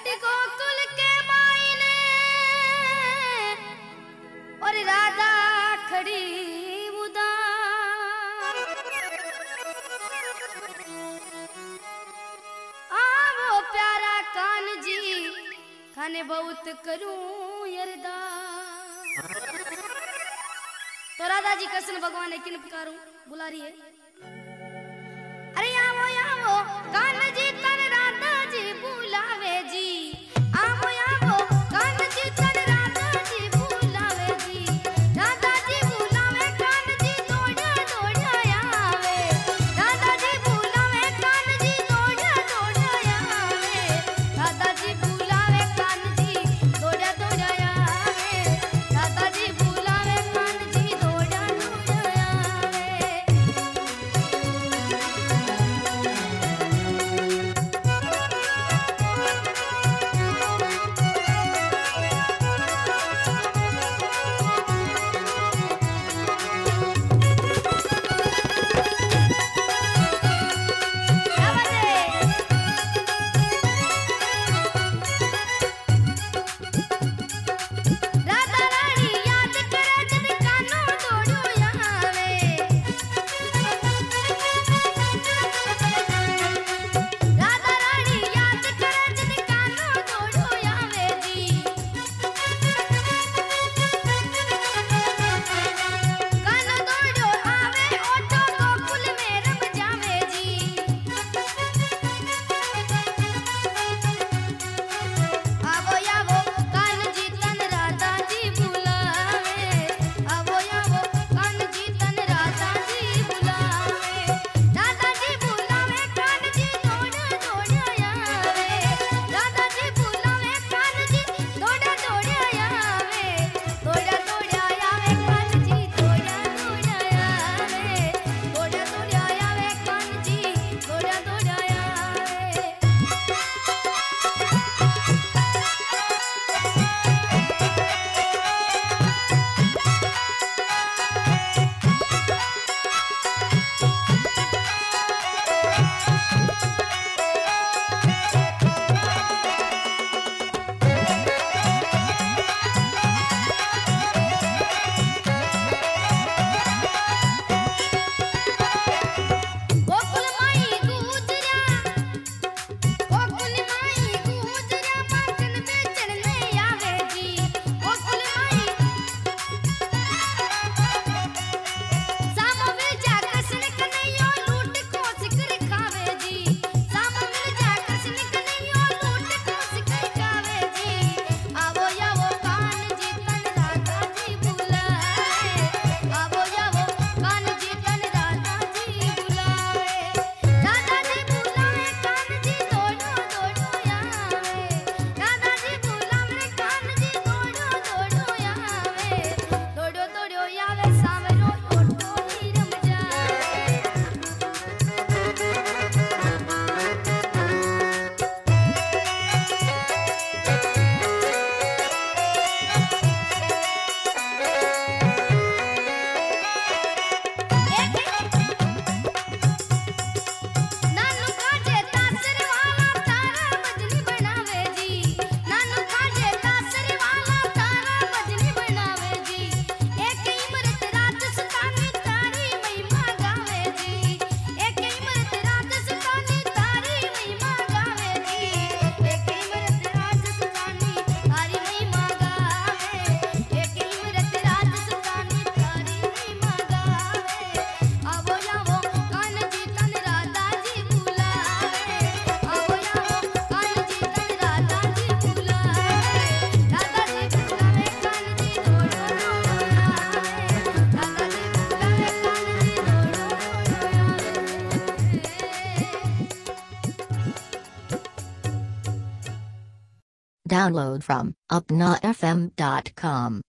घट गोकुल के मायने और राधा खड़ी उदास। आवो प्यारा कान जी खाने बहुत करूं अरदास। तो राधा जी कृष्ण भगवान ने किन पुकारूं बुला रही है। अरे आवो आवो कान जी तन राधा जी बुलावे जी। आवो आवो कान जी तन राधा जी बुलावे जी। राधा जी बुलावे कान जी दौड़ा दौड़ा आवे। राधा जी बुलावे कान जी दौड़ा दौड़ा आवे। राधा जी बुलावे कान जी दौड़ा दौड़ा आवे। राधा जी बुलावे कान जी दौड़ा दौड़ा आवे। राधा रानी याद करे जद कानो दौड़ो आवे। राधा रानी याद करे जद कानो दौड़ो आवे जी। कानो दौड़ो आवे ओटो गोकुल में रम जावे जी। आवो आवो कान जी तन राधा जी बुलावे। आवो आवो कान जी तन राधा जी बुलावे। राधा जी बुलावे कान जी दौड़ा दौड़ा आवे। राधा जी बुलावे कान जी दौड़ा दौड़ा आवे। दौड़ा दौड़ा आवे कान जी दौड़ा दौड़ा आवे। दौड़ा दौड़ा आवे कान जी दौड़ा दौड़ा आवे। गोकुल माई गुजरा गोकुल माई गुजरा माखन बेचन में आवे जी। गोकुल माई सामो मिर्जा कृष्ण कन्हैया लूट खोस कर खावे जी। सामो मिर्जा कृष्ण कन्हैया लूट खोस कर खावे जी। आवो आवो कान जी तन राधा जी बुलावे। आवो आवो कान जी तन राधा जी बुलावे। राधा जी बुलावे कान जी दौड़ो दौड़ो आवे। राधा जी बुलावे कान जी दौड़ो दौड़ो आवे। दौड़ो दौड़ो आवे सावरो ओटो ही रम जावे। नानू काजे तासर वाला तारा मजनी बनावे जी। नानू काजे तासर वाला तारा मजनी बनावे जी। एक इमरत राजस्थानी तारी महिमा गावे जी। एक इमरत राजस्थानी तारी महिमा गावे जी। एक इमरत राजस्थानी तारी महिमा गावे। एक इमरत राजस्थानी तारी महिमा गावे। आवो आवो कान जी तन राधा जी बुलावे। आवो आवो कान जी तन राधा जी बुलावे। राधा जी बुलावे कान जी दौड़ो दौड़ो आवे। राधा जी बुलावे कान जी दौड़ो दौड़ो आवे। Download from upnafm.com.